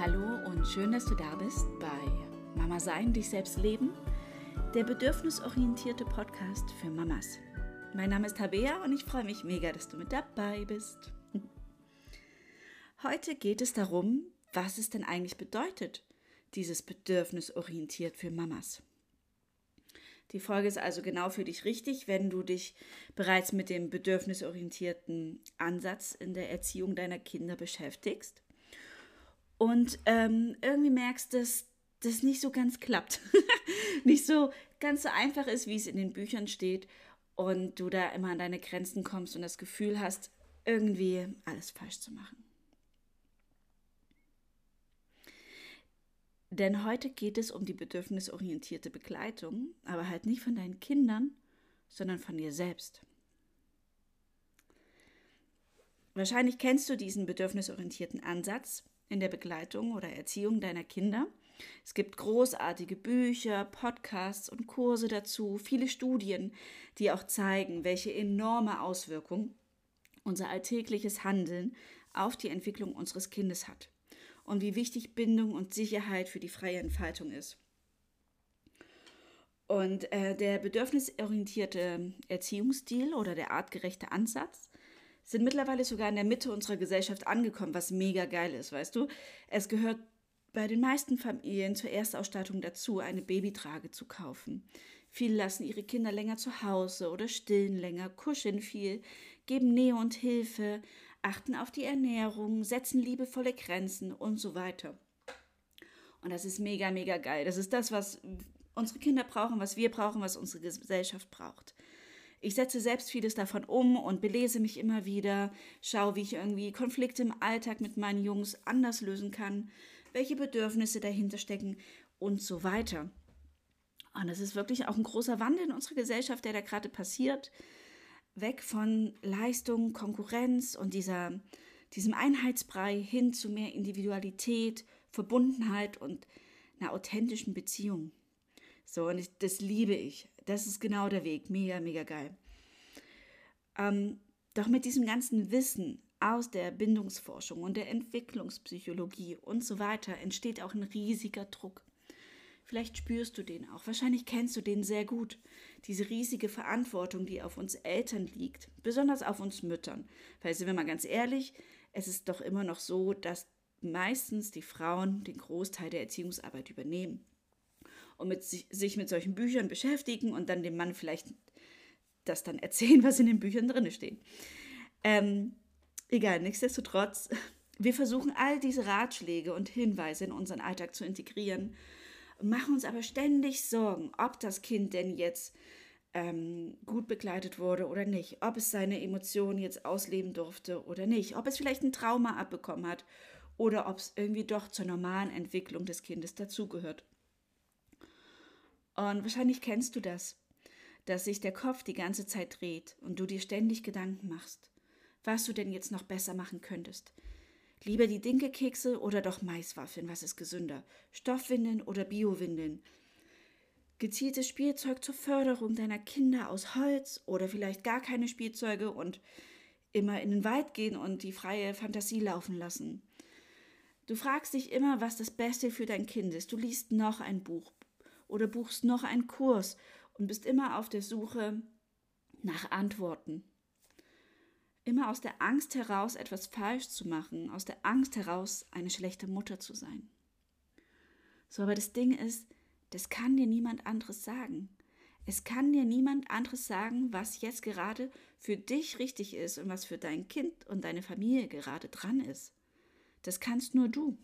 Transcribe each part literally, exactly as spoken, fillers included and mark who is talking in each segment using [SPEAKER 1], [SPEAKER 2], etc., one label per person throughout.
[SPEAKER 1] Hallo und schön, dass du da bist bei Mama Sein, dich selbst leben, der bedürfnisorientierte Podcast für Mamas. Mein Name ist Tabea und ich freue mich mega, dass du mit dabei bist. Heute geht es darum, was es denn eigentlich bedeutet, dieses bedürfnisorientiert für Mamas. Die Folge ist also genau für dich richtig, wenn du dich bereits mit dem bedürfnisorientierten Ansatz in der Erziehung deiner Kinder beschäftigst und ähm, irgendwie merkst, dass das nicht so ganz klappt, nicht so ganz so einfach ist, wie es in den Büchern steht und du da immer an deine Grenzen kommst und das Gefühl hast, irgendwie alles falsch zu machen. Denn heute geht es um die bedürfnisorientierte Begleitung, aber halt nicht von deinen Kindern, sondern von dir selbst. Wahrscheinlich kennst du diesen bedürfnisorientierten Ansatz in der Begleitung oder Erziehung deiner Kinder. Es gibt großartige Bücher, Podcasts und Kurse dazu, viele Studien, die auch zeigen, welche enorme Auswirkung unser alltägliches Handeln auf die Entwicklung unseres Kindes hat. Und wie wichtig Bindung und Sicherheit für die freie Entfaltung ist. Und äh, der bedürfnisorientierte Erziehungsstil oder der artgerechte Ansatz sind mittlerweile sogar in der Mitte unserer Gesellschaft angekommen, was mega geil ist, weißt du? Es gehört bei den meisten Familien zur Erstausstattung dazu, eine Babytrage zu kaufen. Viele lassen ihre Kinder länger zu Hause oder stillen länger, kuscheln viel, geben Nähe und Hilfe, achten auf die Ernährung, setzen liebevolle Grenzen und so weiter. Und das ist mega, mega geil. Das ist das, was unsere Kinder brauchen, was wir brauchen, was unsere Gesellschaft braucht. Ich setze selbst vieles davon um und belese mich immer wieder, schaue, wie ich irgendwie Konflikte im Alltag mit meinen Jungs anders lösen kann, welche Bedürfnisse dahinter stecken und so weiter. Und das ist wirklich auch ein großer Wandel in unserer Gesellschaft, der da gerade passiert. Weg von Leistung, Konkurrenz und dieser, diesem Einheitsbrei hin zu mehr Individualität, Verbundenheit und einer authentischen Beziehung. So, und ich, das liebe ich. Das ist genau der Weg. Mega, mega geil. Ähm, doch mit diesem ganzen Wissen aus der Bindungsforschung und der Entwicklungspsychologie und so weiter entsteht auch ein riesiger Druck. Vielleicht spürst du den auch. Wahrscheinlich kennst du den sehr gut. Diese riesige Verantwortung, die auf uns Eltern liegt, besonders auf uns Müttern. Weil, sind wir mal ganz ehrlich, es ist doch immer noch so, dass meistens die Frauen den Großteil der Erziehungsarbeit übernehmen und mit sich, sich mit solchen Büchern beschäftigen und dann dem Mann vielleicht das dann erzählen, was in den Büchern drin steht. Ähm, egal, nichtsdestotrotz, wir versuchen all diese Ratschläge und Hinweise in unseren Alltag zu integrieren, machen uns aber ständig Sorgen, ob das Kind denn jetzt ähm, gut begleitet wurde oder nicht, ob es seine Emotionen jetzt ausleben durfte oder nicht, ob es vielleicht ein Trauma abbekommen hat oder ob es irgendwie doch zur normalen Entwicklung des Kindes dazugehört. Und wahrscheinlich kennst du das, dass sich der Kopf die ganze Zeit dreht und du dir ständig Gedanken machst, was du denn jetzt noch besser machen könntest. Lieber die Dinkelkekse oder doch Maiswaffeln, was ist gesünder? Stoffwindeln oder Biowindeln? Gezieltes Spielzeug zur Förderung deiner Kinder aus Holz oder vielleicht gar keine Spielzeuge und immer in den Wald gehen und die freie Fantasie laufen lassen. Du fragst dich immer, was das Beste für dein Kind ist. Du liest noch ein Buch oder buchst noch einen Kurs und bist immer auf der Suche nach Antworten. Immer aus der Angst heraus, etwas falsch zu machen, aus der Angst heraus, eine schlechte Mutter zu sein. So, aber das Ding ist, das kann dir niemand anderes sagen. Es kann dir niemand anderes sagen, was jetzt gerade für dich richtig ist und was für dein Kind und deine Familie gerade dran ist. Das kannst nur du.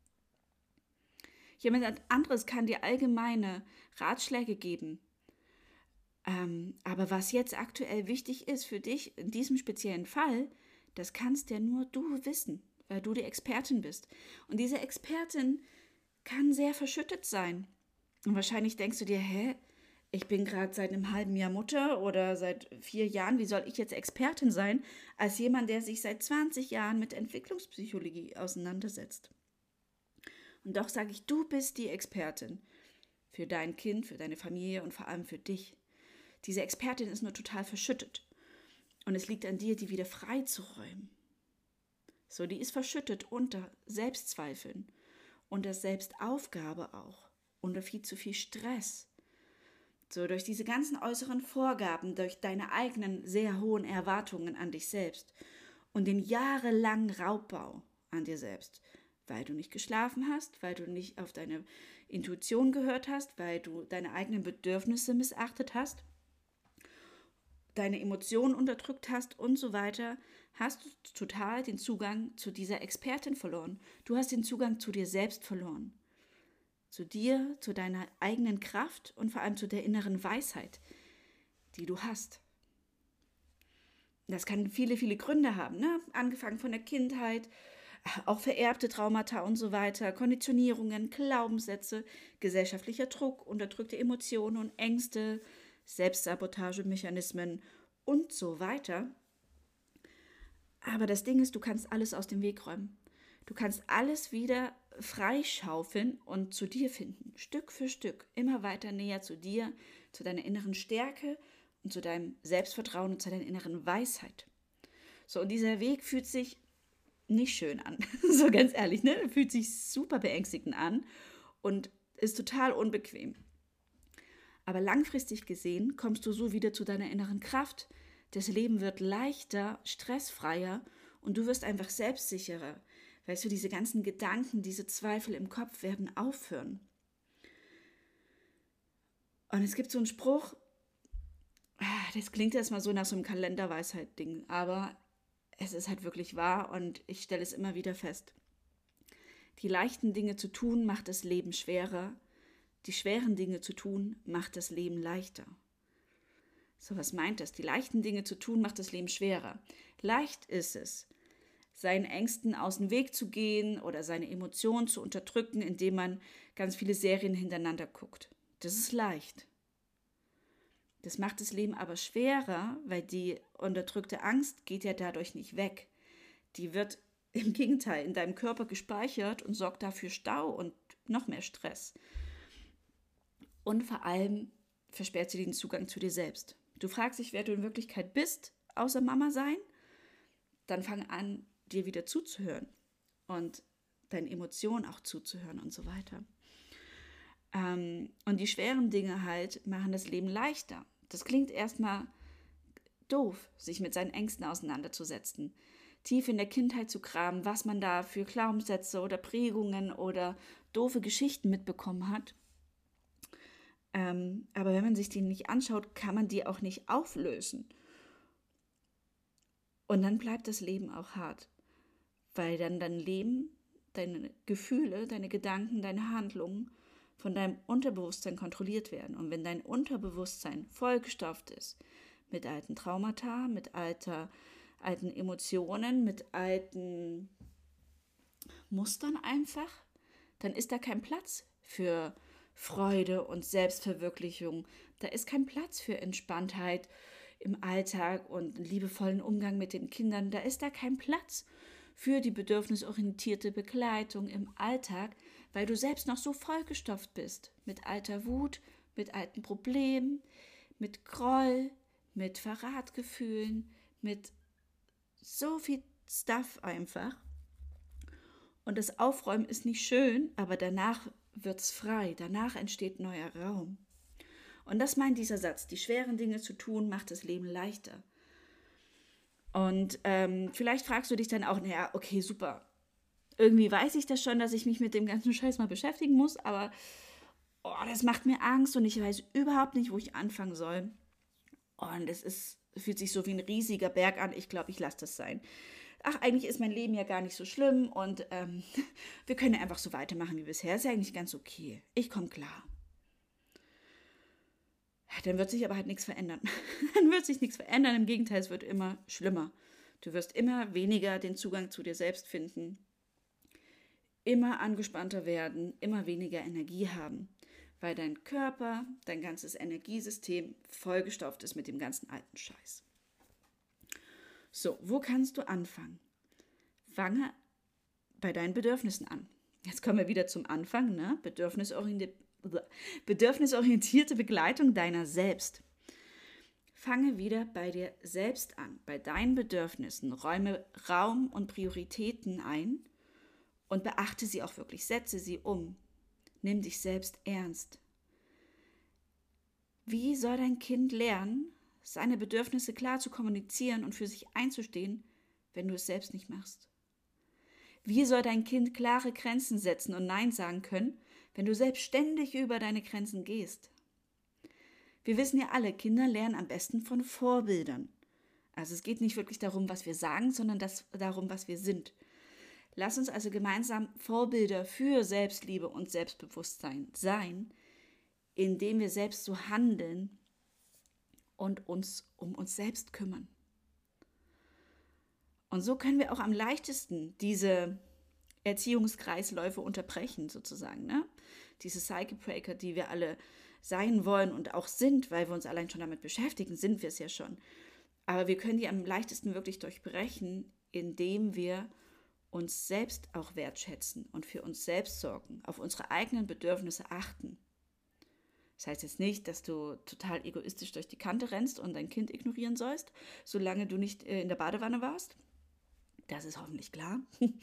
[SPEAKER 1] Jemand anderes kann dir allgemeine Ratschläge geben. Ähm, aber was jetzt aktuell wichtig ist für dich in diesem speziellen Fall, das kannst ja nur du wissen, weil du die Expertin bist. Und diese Expertin kann sehr verschüttet sein. Und wahrscheinlich denkst du dir, hä, ich bin gerade seit einem halben Jahr Mutter oder seit vier Jahren, wie soll ich jetzt Expertin sein, als jemand, der sich seit zwanzig Jahren mit Entwicklungspsychologie auseinandersetzt. Und doch sage ich, du bist die Expertin für dein Kind, für deine Familie und vor allem für dich. Diese Expertin ist nur total verschüttet. Und es liegt an dir, die wieder freizuräumen. So, die ist verschüttet unter Selbstzweifeln unter Selbstaufgabe auch, unter viel zu viel Stress. So durch diese ganzen äußeren Vorgaben, durch deine eigenen sehr hohen Erwartungen an dich selbst und den jahrelangen Raubbau an dir selbst, weil du nicht geschlafen hast, weil du nicht auf deine Intuition gehört hast, weil du deine eigenen Bedürfnisse missachtet hast, deine Emotionen unterdrückt hast und so weiter, hast du total den Zugang zu dieser Expertin verloren. Du hast den Zugang zu dir selbst verloren. Zu dir, zu deiner eigenen Kraft und vor allem zu der inneren Weisheit, die du hast. Das kann viele, viele Gründe haben, ne? Angefangen von der Kindheit, auch vererbte Traumata und so weiter, Konditionierungen, Glaubenssätze, gesellschaftlicher Druck, unterdrückte Emotionen und Ängste, Selbstsabotagemechanismen und so weiter. Aber das Ding ist, du kannst alles aus dem Weg räumen. Du kannst alles wieder freischaufeln und zu dir finden, Stück für Stück, immer weiter näher zu dir, zu deiner inneren Stärke und zu deinem Selbstvertrauen und zu deiner inneren Weisheit. So, und dieser Weg fühlt sich nicht schön an, so ganz ehrlich, ne? Fühlt sich super beängstigend an und ist total unbequem. Aber langfristig gesehen kommst du so wieder zu deiner inneren Kraft. Das Leben wird leichter, stressfreier und du wirst einfach selbstsicherer. Weißt du, diese ganzen Gedanken, diese Zweifel im Kopf werden aufhören. Und es gibt so einen Spruch, das klingt erstmal so nach so einem Kalenderweisheit-Ding, aber es ist halt wirklich wahr und ich stelle es immer wieder fest. Die leichten Dinge zu tun, macht das Leben schwerer. Die schweren Dinge zu tun, macht das Leben leichter. So, was meint das? Die leichten Dinge zu tun, macht das Leben schwerer. Leicht ist es, seinen Ängsten aus dem Weg zu gehen oder seine Emotionen zu unterdrücken, indem man ganz viele Serien hintereinander guckt. Das ist leicht. Das macht das Leben aber schwerer, weil die unterdrückte Angst geht ja dadurch nicht weg. Die wird im Gegenteil in deinem Körper gespeichert und sorgt dafür Stau und noch mehr Stress. Und vor allem versperrt sie den Zugang zu dir selbst. Du fragst dich, wer du in Wirklichkeit bist, außer Mama sein, dann fang an, dir wieder zuzuhören und deinen Emotionen auch zuzuhören und so weiter. Ähm, und die schweren Dinge halt machen das Leben leichter. Das klingt erstmal doof, sich mit seinen Ängsten auseinanderzusetzen, tief in der Kindheit zu kramen, was man da für Glaubenssätze oder Prägungen oder doofe Geschichten mitbekommen hat. Ähm, aber wenn man sich die nicht anschaut, kann man die auch nicht auflösen. Und dann bleibt das Leben auch hart, weil dann dein Leben, deine Gefühle, deine Gedanken, deine Handlungen von deinem Unterbewusstsein kontrolliert werden. Und wenn dein Unterbewusstsein vollgestopft ist mit alten Traumata, mit alter, alten Emotionen, mit alten Mustern einfach, dann ist da kein Platz für Freude und Selbstverwirklichung. Da ist kein Platz für Entspanntheit im Alltag und einen liebevollen Umgang mit den Kindern. Da ist da kein Platz für die bedürfnisorientierte Begleitung im Alltag, weil du selbst noch so vollgestopft bist mit alter Wut, mit alten Problemen, mit Groll, mit Verratgefühlen, mit so viel Stuff einfach. Und das Aufräumen ist nicht schön, aber danach wird's frei, danach entsteht neuer Raum. Und das meint dieser Satz, die schweren Dinge zu tun, macht das Leben leichter. Und ähm, vielleicht fragst du dich dann auch, naja, okay, super, irgendwie weiß ich das schon, dass ich mich mit dem ganzen Scheiß mal beschäftigen muss, aber oh, das macht mir Angst und ich weiß überhaupt nicht, wo ich anfangen soll. Und es ist, fühlt sich so wie ein riesiger Berg an, ich glaube, ich lasse das sein. Ach, eigentlich ist mein Leben ja gar nicht so schlimm und ähm, wir können ja einfach so weitermachen wie bisher, ist ja eigentlich ganz okay, ich komme klar. Dann wird sich aber halt nichts verändern. Dann wird sich nichts verändern, im Gegenteil, es wird immer schlimmer. Du wirst immer weniger den Zugang zu dir selbst finden, immer angespannter werden, immer weniger Energie haben, weil dein Körper, dein ganzes Energiesystem vollgestopft ist mit dem ganzen alten Scheiß. So, wo kannst du anfangen? Fange bei deinen Bedürfnissen an. Jetzt kommen wir wieder zum Anfang, ne? Bedürfnisorientierte Bedürfnisorientierte Begleitung deiner selbst. Fange wieder bei dir selbst an, bei deinen Bedürfnissen. Räume Raum und Prioritäten ein Und beachte sie auch wirklich, setze sie um. Nimm dich selbst ernst. Wie soll dein Kind lernen, seine Bedürfnisse klar zu kommunizieren und für sich einzustehen, wenn du es selbst nicht machst? Wie soll dein Kind klare Grenzen setzen und Nein sagen können, wenn du selbst ständig über deine Grenzen gehst? Wir wissen ja alle, Kinder lernen am besten von Vorbildern. Also es geht nicht wirklich darum, was wir sagen, sondern das, darum, was wir sind. Lass uns also gemeinsam Vorbilder für Selbstliebe und Selbstbewusstsein sein, indem wir selbst so handeln und uns um uns selbst kümmern. Und so können wir auch am leichtesten diese Erziehungskreisläufe unterbrechen, sozusagen, ne? Diese Cycle Breaker, die wir alle sein wollen und auch sind, weil wir uns allein schon damit beschäftigen, sind wir es ja schon. Aber wir können die am leichtesten wirklich durchbrechen, indem wir uns selbst auch wertschätzen und für uns selbst sorgen, auf unsere eigenen Bedürfnisse achten. Das heißt jetzt nicht, dass du total egoistisch durch die Kante rennst und dein Kind ignorieren sollst, solange du nicht in der Badewanne warst. Das ist hoffentlich klar.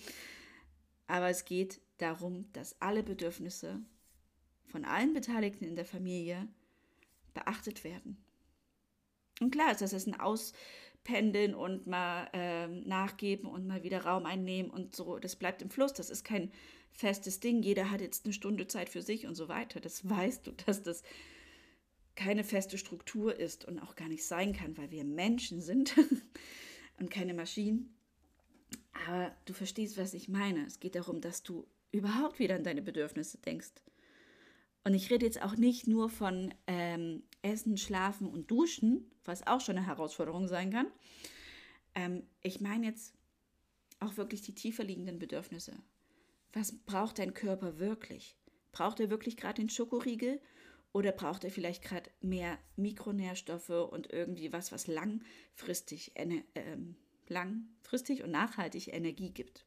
[SPEAKER 1] Aber es geht darum, dass alle Bedürfnisse von allen Beteiligten in der Familie beachtet werden. Und klar ist, das ist ein Auspendeln und mal ähm, nachgeben und mal wieder Raum einnehmen und so. Das bleibt im Fluss. Das ist kein festes Ding. Jeder hat jetzt eine Stunde Zeit für sich und so weiter. Das weißt du, dass das keine feste Struktur ist und auch gar nicht sein kann, weil wir Menschen sind und keine Maschinen. Aber du verstehst, was ich meine. Es geht darum, dass du überhaupt wieder an deine Bedürfnisse denkst. Und ich rede jetzt auch nicht nur von ähm, Essen, Schlafen und Duschen, was auch schon eine Herausforderung sein kann. Ähm, ich meine jetzt auch wirklich die tiefer liegenden Bedürfnisse. Was braucht dein Körper wirklich? Braucht er wirklich gerade den Schokoriegel oder braucht er vielleicht gerade mehr Mikronährstoffe und irgendwie was, was langfristig, äh, langfristig und nachhaltig Energie gibt?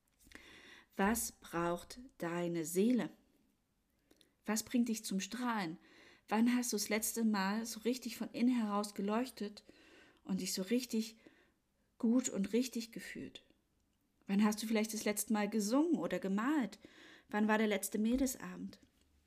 [SPEAKER 1] Was braucht deine Seele? Was bringt dich zum Strahlen? Wann hast du das letzte Mal so richtig von innen heraus geleuchtet und dich so richtig gut und richtig gefühlt? Wann hast du vielleicht das letzte Mal gesungen oder gemalt? Wann war der letzte Mädelsabend?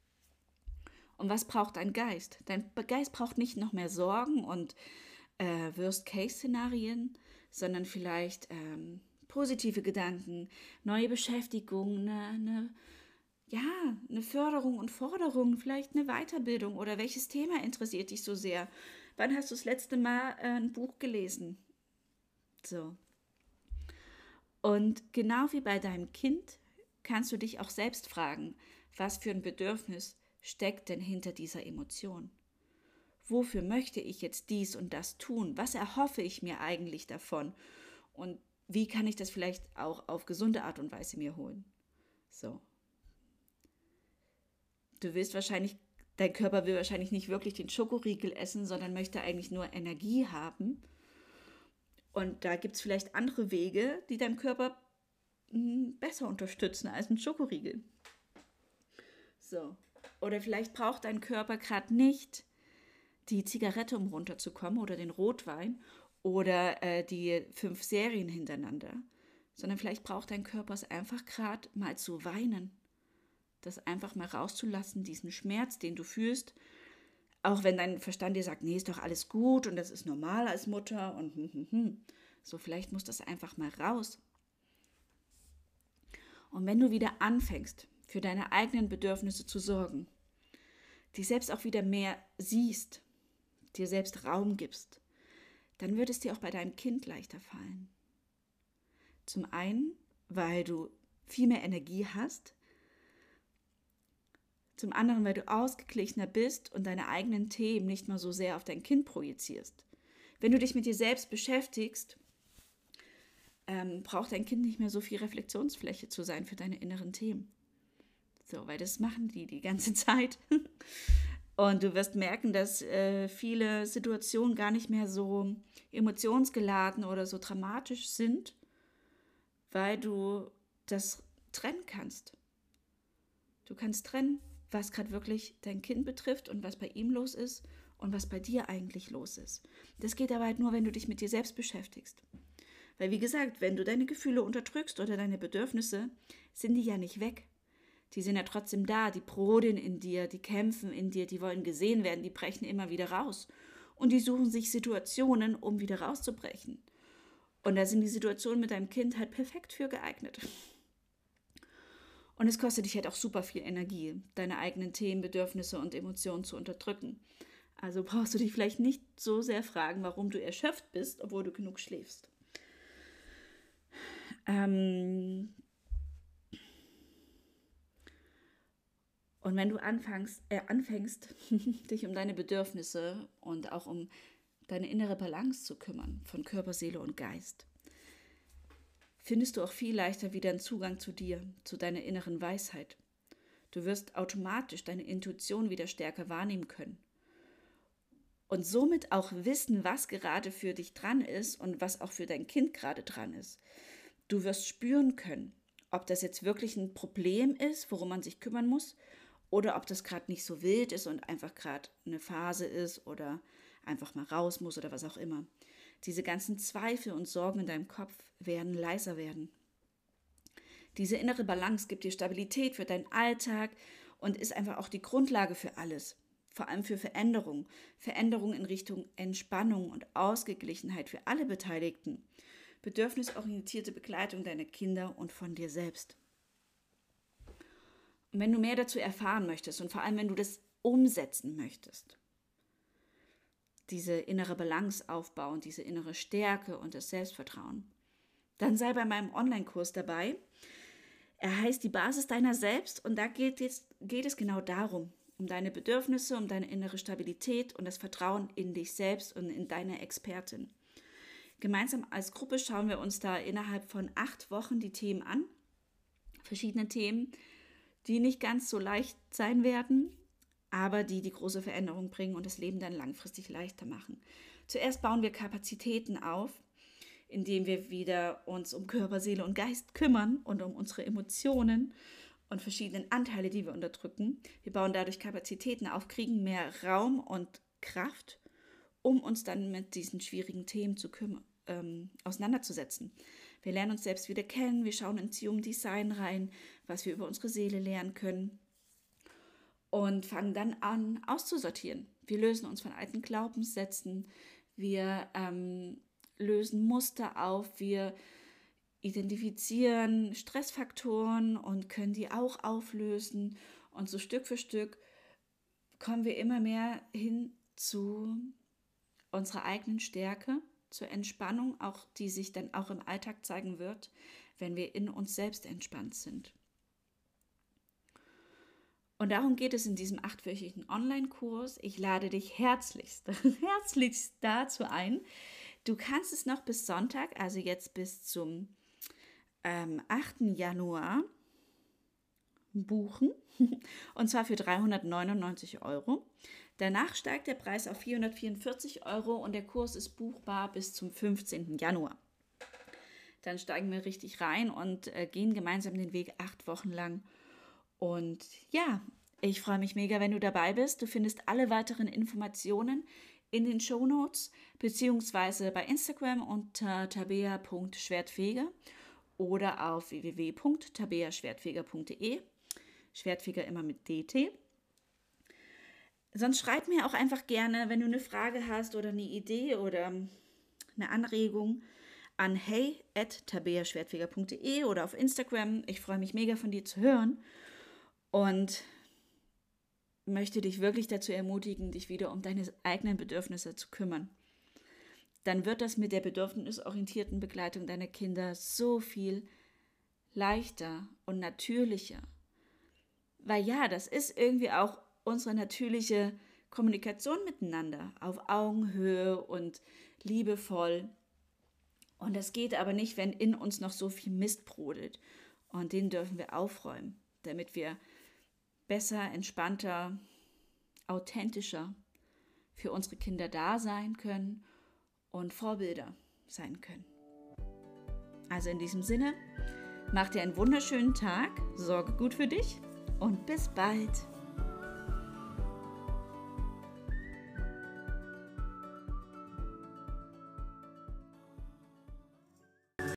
[SPEAKER 1] Und was braucht dein Geist? Dein Geist braucht nicht noch mehr Sorgen und äh, Worst-Case-Szenarien, sondern vielleicht ähm, positive Gedanken, neue Beschäftigung, eine, eine Ja, eine Förderung und Forderung, vielleicht eine Weiterbildung oder welches Thema interessiert dich so sehr? Wann hast du das letzte Mal äh, ein Buch gelesen? So. Und genau wie bei deinem Kind kannst du dich auch selbst fragen, was für ein Bedürfnis steckt denn hinter dieser Emotion? Wofür möchte ich jetzt dies und das tun? Was erhoffe ich mir eigentlich davon? Und wie kann ich das vielleicht auch auf gesunde Art und Weise mir holen? So. Du willst wahrscheinlich, dein Körper will wahrscheinlich nicht wirklich den Schokoriegel essen, sondern möchte eigentlich nur Energie haben. Und da gibt es vielleicht andere Wege, die deinem Körper mh, besser unterstützen als ein Schokoriegel. So. Oder vielleicht braucht dein Körper gerade nicht die Zigarette, um runterzukommen, oder den Rotwein oder äh, die fünf Serien hintereinander, sondern vielleicht braucht dein Körper es einfach gerade mal zu weinen. Das einfach mal rauszulassen, diesen Schmerz, den du fühlst, auch wenn dein Verstand dir sagt, nee, ist doch alles gut und das ist normal als Mutter und hm, hm, hm. So, vielleicht muss das einfach mal raus. Und wenn du wieder anfängst, für deine eigenen Bedürfnisse zu sorgen, dich selbst auch wieder mehr siehst, dir selbst Raum gibst, dann wird es dir auch bei deinem Kind leichter fallen. Zum einen, weil du viel mehr Energie hast, zum anderen, weil du ausgeglichener bist und deine eigenen Themen nicht mehr so sehr auf dein Kind projizierst. Wenn du dich mit dir selbst beschäftigst, ähm, braucht dein Kind nicht mehr so viel Reflexionsfläche zu sein für deine inneren Themen. So, weil das machen die die ganze Zeit. Und du wirst merken, dass äh, viele Situationen gar nicht mehr so emotionsgeladen oder so dramatisch sind, weil du das trennen kannst. Du kannst trennen, was gerade wirklich dein Kind betrifft und was bei ihm los ist und was bei dir eigentlich los ist. Das geht aber halt nur, wenn du dich mit dir selbst beschäftigst. Weil wie gesagt, wenn du deine Gefühle unterdrückst oder deine Bedürfnisse, sind die ja nicht weg. Die sind ja trotzdem da, die brodeln in dir, die kämpfen in dir, die wollen gesehen werden, die brechen immer wieder raus. Und die suchen sich Situationen, um wieder rauszubrechen. Und da sind die Situationen mit deinem Kind halt perfekt für geeignet. Und es kostet dich halt auch super viel Energie, deine eigenen Themen, Bedürfnisse und Emotionen zu unterdrücken. Also brauchst du dich vielleicht nicht so sehr fragen, warum du erschöpft bist, obwohl du genug schläfst. Ähm und wenn du anfängst, äh, anfängst, dich um deine Bedürfnisse und auch um deine innere Balance zu kümmern, von Körper, Seele und Geist, findest du auch viel leichter wieder einen Zugang zu dir, zu deiner inneren Weisheit. Du wirst automatisch deine Intuition wieder stärker wahrnehmen können. Und somit auch wissen, was gerade für dich dran ist und was auch für dein Kind gerade dran ist. Du wirst spüren können, ob das jetzt wirklich ein Problem ist, worum man sich kümmern muss, oder ob das gerade nicht so wild ist und einfach gerade eine Phase ist oder einfach mal raus muss oder was auch immer. Diese ganzen Zweifel und Sorgen in deinem Kopf werden leiser werden. Diese innere Balance gibt dir Stabilität für deinen Alltag und ist einfach auch die Grundlage für alles. Vor allem für Veränderung. Veränderung in Richtung Entspannung und Ausgeglichenheit für alle Beteiligten. Bedürfnisorientierte Begleitung deiner Kinder und von dir selbst. Und wenn du mehr dazu erfahren möchtest und vor allem, wenn du das umsetzen möchtest, diese innere Balance aufbauen, diese innere Stärke und das Selbstvertrauen, dann sei bei meinem Online-Kurs dabei. Er heißt die Basis deiner Selbst und da geht es, geht es genau darum, um deine Bedürfnisse, um deine innere Stabilität und das Vertrauen in dich selbst und in deine Expertin. Gemeinsam als Gruppe schauen wir uns da innerhalb von acht Wochen die Themen an, verschiedene Themen, die nicht ganz so leicht sein werden, aber die die große Veränderung bringen und das Leben dann langfristig leichter machen. Zuerst bauen wir Kapazitäten auf, indem wir wieder uns um Körper, Seele und Geist kümmern und um unsere Emotionen und verschiedenen Anteile, die wir unterdrücken. Wir bauen dadurch Kapazitäten auf, kriegen mehr Raum und Kraft, um uns dann mit diesen schwierigen Themen zu kümmern, ähm, auseinanderzusetzen. Wir lernen uns selbst wieder kennen, wir schauen ins Human Design rein, was wir über unsere Seele lernen können und fangen dann an auszusortieren. Wir lösen uns von alten Glaubenssätzen, wir ähm, lösen Muster auf, wir identifizieren Stressfaktoren und können die auch auflösen. Und so Stück für Stück kommen wir immer mehr hin zu unserer eigenen Stärke, zur Entspannung, auch die sich dann auch im Alltag zeigen wird, wenn wir in uns selbst entspannt sind. Und darum geht es in diesem achtwöchigen Online-Kurs. Ich lade dich herzlichst, herzlichst dazu ein. Du kannst es noch bis Sonntag, also jetzt bis zum ähm, achten Januar, buchen. Und zwar für dreihundertneunundneunzig Euro. Danach steigt der Preis auf vierhundertvierundvierzig Euro und der Kurs ist buchbar bis zum fünfzehnten Januar. Dann steigen wir richtig rein und äh, gehen gemeinsam den Weg acht Wochen lang. Und ja, ich freue mich mega, wenn du dabei bist. Du findest alle weiteren Informationen in den Shownotes beziehungsweise bei Instagram unter tabea punkt schwertfeger oder auf w w w punkt tabea schwertfeger punkt de. Schwertfeger immer mit D T. Sonst schreib mir auch einfach gerne, wenn du eine Frage hast oder eine Idee oder eine Anregung an hey at tabea schwertfeger punkt de oder auf Instagram. Ich freue mich mega von dir zu hören und möchte dich wirklich dazu ermutigen, dich wieder um deine eigenen Bedürfnisse zu kümmern. Dann wird das mit der bedürfnisorientierten Begleitung deiner Kinder so viel leichter und natürlicher. Weil ja, das ist irgendwie auch unsere natürliche Kommunikation miteinander, auf Augenhöhe und liebevoll. Und das geht aber nicht, wenn in uns noch so viel Mist brodelt. Und den dürfen wir aufräumen, damit wir besser, entspannter, authentischer für unsere Kinder da sein können und Vorbilder sein können. Also in diesem Sinne, mach dir einen wunderschönen Tag, sorge gut für dich und bis bald.